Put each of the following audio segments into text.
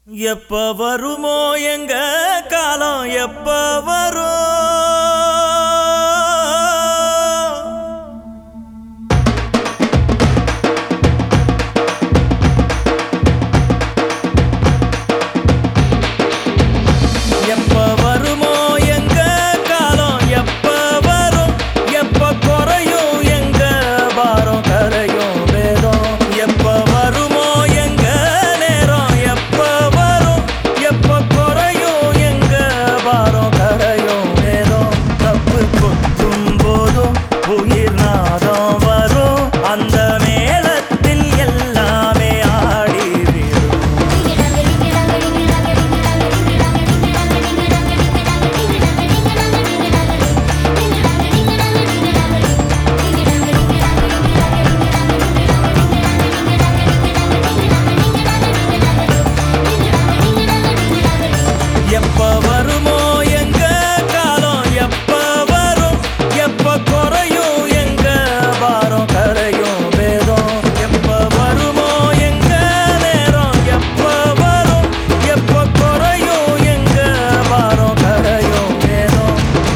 எப்ப வருமோ எங்க காலம் எப்ப வரும் எப்ப வருமோ எங்க காலம் எப்ப வரும் எப்ப குறையும் எங்க பாரம் கரையும் வேதம் எப்ப வருமோ எங்க நேரம் எப்ப வரும் எப்ப குறையும் எங்க பாரம் கரையும் வேதம் தப்பு கொத்தும் போதும் உயிர் நாதம் வரும் அந்த மேளத்தில் எல்லாமே ஆடி எப்ப வருமோ எங்க காலம் எப்ப வரும் எப்ப குறையும் எங்க பாரம் கரையும் வேதம் எப்ப வருமோ எங்க நேரம் எப்ப வரும் எப்ப குறையும் எங்க பாரம் கரையும் வேதம்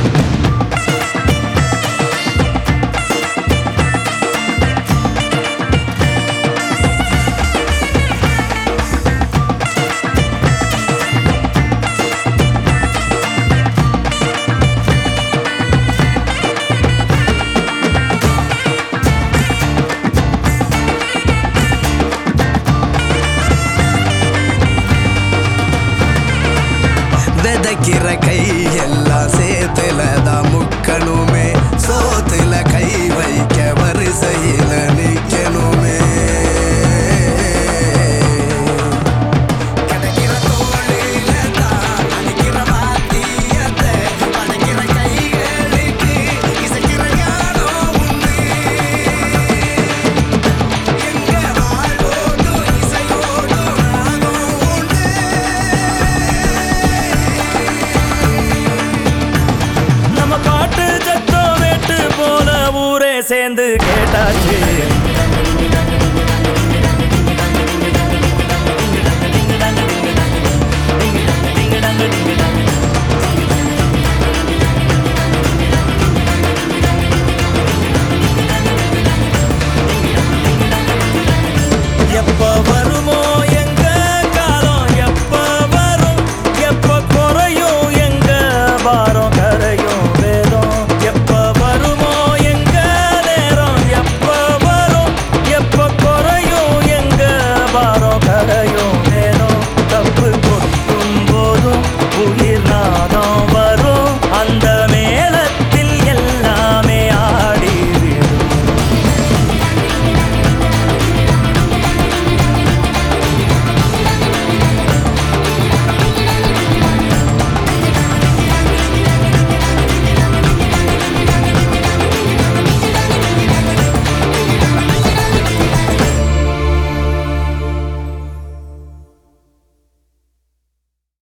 விதைக்கிற கை எல்லாம் சேத்துல தான் முக்கணுமே சோத்துல கை வைக்க வரிசையில நிக்கணுமே கிடைக்கிற தோழில தான் அடிக்கிற வாத்தியத்தை படைக்கிற கைகளுக்கு இசைக்கிற ஞானம் உண்டு எங்க வாழ்வோடும் இசையோடும் ராகம் உண்டு நம்ம பாட்டு சத்தம் வேட்டு போல ஊரே சேர்ந்து கேட்டாச்சு